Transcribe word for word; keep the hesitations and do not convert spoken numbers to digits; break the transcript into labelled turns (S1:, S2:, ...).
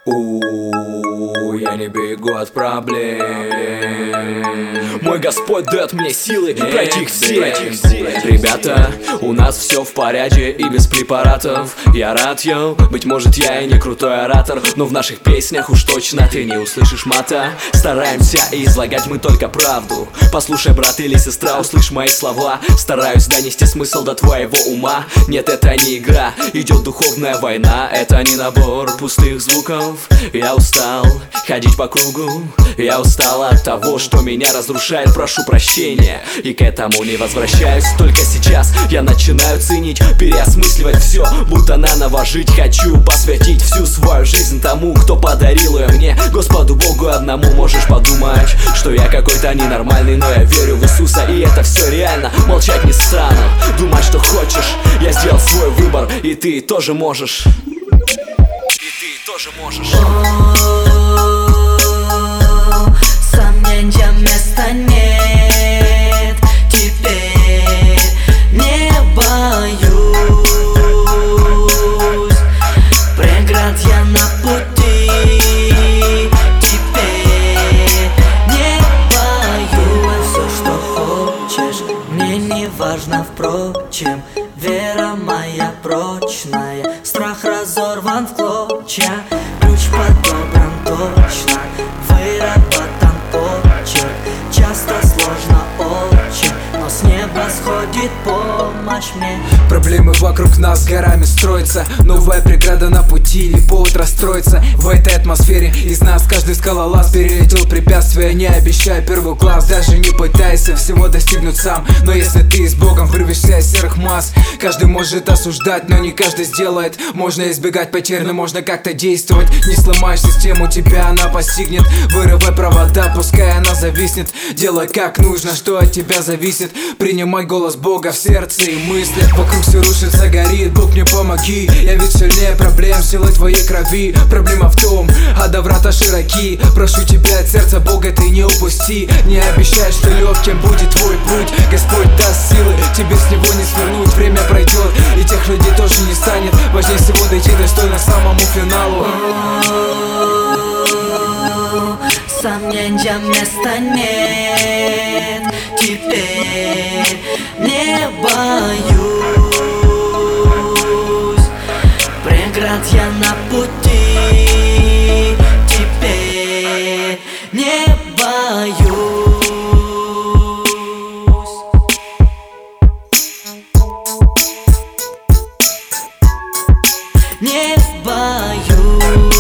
S1: У, я не бегу от проблем. Мой Господь дает мне силы пройти их все. Ребята, у нас все в порядке и без препаратов. Я рад, йоу, быть может я и не крутой оратор, но в наших песнях уж точно ты не услышишь мата. Стараемся излагать мы только правду. Послушай, брат или сестра, услышь мои слова. Стараюсь донести смысл до твоего ума. Нет, это не игра, идет духовная война. Это не набор пустых звуков. Я устал ходить по кругу. Я устал от того, что меня разрушает. Прошу прощения и к этому не возвращаюсь. Только сейчас я начинаю ценить, переосмысливать все, будто наново жить хочу. Посвятить всю свою жизнь тому, кто подарил ее мне. Господу Богу одному. Можешь подумать, что я какой-то ненормальный, но я верю в Иисуса, и это все реально. Молчать не стану, думай, что хочешь. Я сделал свой выбор, и ты тоже можешь. Тоже можешь.
S2: Сомнениям места нет. Теперь не боюсь. Преград я на пути. Теперь не боюсь. Все, что хочешь, мне не важно, впрочем. Вера моя прочная, страх разорван в клочья. Ключ подобран точно, выработан почерк. Часто сложно очень, но с неба сходит помощь мне.
S3: Проблемы вокруг нас горами строятся. Новая преграда на пути или повод расстроиться. В этой атмосфере из нас каждый скалолаз перелетел препятствия. Не обещай первый класс, даже не пытайся всего достигнуть сам. Но если ты с Богом вырвешься из серых масс, каждый может осуждать, но не каждый сделает. Можно избегать потерь, но можно как-то действовать. Не сломаешь систему, тебя она постигнет. Вырывай провода, пускай она зависнет. Делай как нужно, что от тебя зависит. Принимай голос Бога в сердце и мысли. Вокруг все рушится, горит, Бог мне помоги. Я ведь сильнее проблем, силой твоей крови. Проблема в том, ада врата широки. Прошу тебя от сердца Бога ты не упусти. Не обещай, что легким будет твой путь. Господь даст силы, тебе с него не свернуть. Время пройдет, и тех людей тоже не станет. Важнее всего дойти достойно самому финалу.
S2: Сомнениям места нет. Теперь не боюсь. Преград я на пути. Теперь не боюсь. Не боюсь.